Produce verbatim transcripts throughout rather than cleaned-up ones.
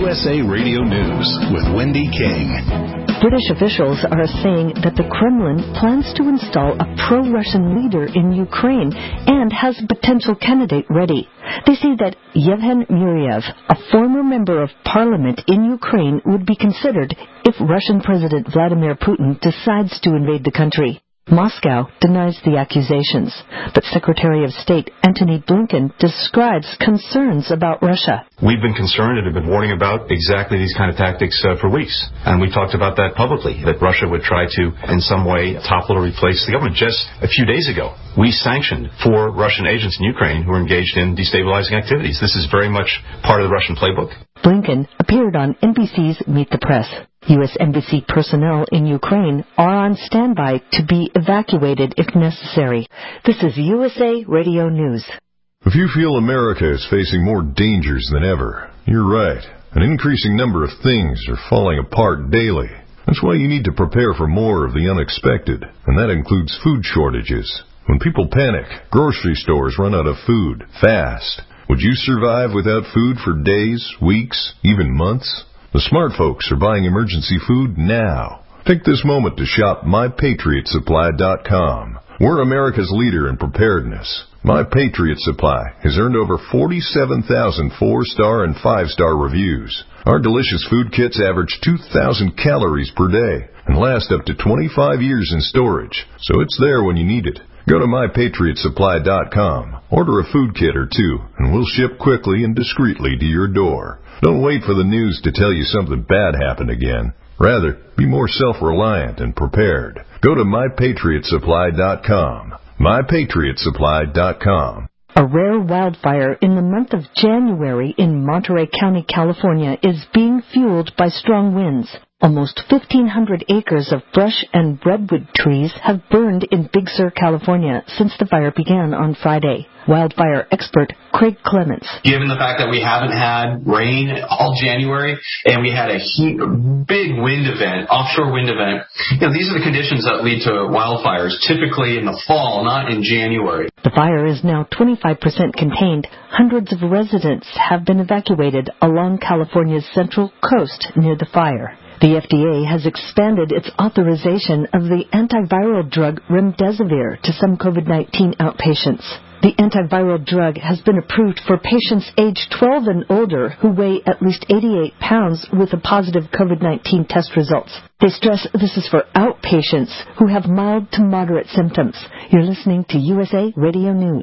S A Radio News with Wendy King. British officials are saying that the Kremlin plans to install a pro-Russian leader in Ukraine and has a potential candidate ready. They say that Yevhen Muryev, a former member of parliament in Ukraine, would be considered if Russian President Vladimir Putin decides to invade the country. Moscow denies the accusations, but Secretary of State Antony Blinken describes concerns about Russia. We've been concerned and have been warning about exactly these kind of tactics uh, for weeks, and we talked about that publicly, that Russia would try to, in some way, topple or replace the government. Just a few days ago, we sanctioned four Russian agents in Ukraine who were engaged in destabilizing activities. This is very much part of the Russian playbook. Blinken appeared on N B C's Meet the Press. U S Embassy personnel in Ukraine are on standby to be evacuated if necessary. This is U S A Radio News. If you feel America is facing more dangers than ever, you're right. An increasing number of things are falling apart daily. That's why you need to prepare for more of the unexpected, and that includes food shortages. When people panic, grocery stores run out of food fast. Would you survive without food for days, weeks, even months? The smart folks are buying emergency food now. Take this moment to shop my patriot supply dot com. We're America's leader in preparedness. My Patriot Supply has earned over forty-seven thousand four-star and five-star reviews. Our delicious food kits average two thousand calories per day and last up to twenty-five years in storage, so it's there when you need it. Go to my patriot supply dot com, order a food kit or two, and we'll ship quickly and discreetly to your door. Don't wait for the news to tell you something bad happened again. Rather, be more self-reliant and prepared. Go to my patriot supply dot com. my patriot supply dot com. A rare wildfire in the month of January in Monterey County, California, is being fueled by strong winds. Almost fifteen hundred acres of brush and redwood trees have burned in Big Sur, California, since the fire began on Friday. Wildfire expert Craig Clements. Given the fact that we haven't had rain all January and we had a heat, big wind event, offshore wind event, you know, these are the conditions that lead to wildfires, typically in the fall, not in January. The fire is now twenty-five percent contained. Hundreds of residents have been evacuated along California's central coast near the fire. The F D A has expanded its authorization of the antiviral drug remdesivir to some COVID nineteen outpatients. The antiviral drug has been approved for patients aged twelve and older who weigh at least eighty-eight pounds with a positive COVID nineteen test results. They stress this is for outpatients who have mild to moderate symptoms. You're listening to U S A Radio News.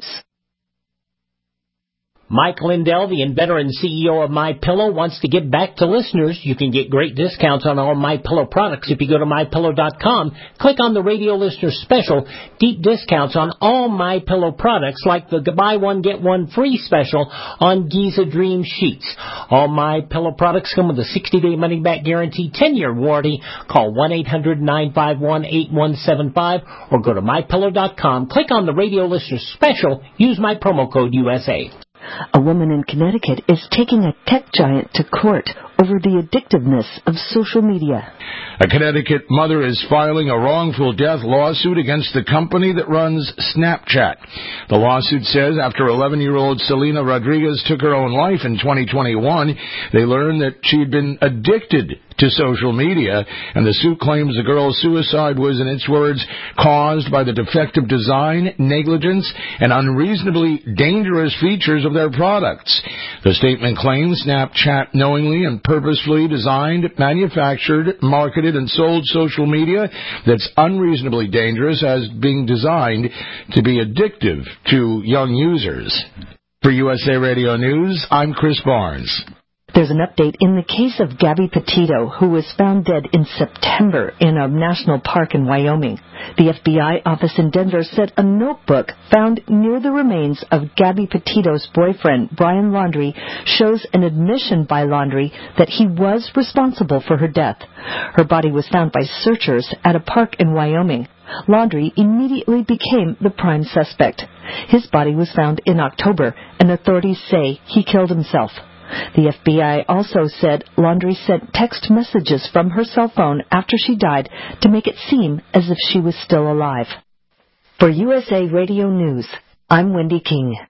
Mike Lindell, the inventor and C E O of MyPillow, wants to give back to listeners. You can get great discounts on all MyPillow products if you go to my pillow dot com. Click on the radio listener special. Deep discounts on all MyPillow products, like the buy one, get one free special on Giza Dream Sheets. All MyPillow products come with a sixty-day money-back guarantee, ten-year warranty. Call one eight hundred nine five one eight one seven five or go to my pillow dot com. Click on the radio listener special. Use my promo code U S A. A woman in Connecticut is taking a tech giant to court over the addictiveness of social media. A Connecticut mother is filing a wrongful death lawsuit against the company that runs Snapchat. The lawsuit says after eleven-year-old Selena Rodriguez took her own life in twenty twenty-one, they learned that she'd been addicted to social media, and the suit claims the girl's suicide was, in its words, caused by the defective design, negligence, and unreasonably dangerous features of their products. The statement claims Snapchat knowingly and purposefully designed, manufactured, marketed, and sold social media that's unreasonably dangerous as being designed to be addictive to young users. For U S A Radio News, I'm Chris Barnes. There's an update in the case of Gabby Petito, who was found dead in September in a national park in Wyoming. The F B I office in Denver said a notebook found near the remains of Gabby Petito's boyfriend, Brian Laundrie, shows an admission by Laundrie that he was responsible for her death. Her body was found by searchers at a park in Wyoming. Laundrie immediately became the prime suspect. His body was found in October, and authorities say he killed himself. The F B I also said Laundrie sent text messages from her cell phone after she died to make it seem as if she was still alive. For U S A Radio News, I'm Wendy King.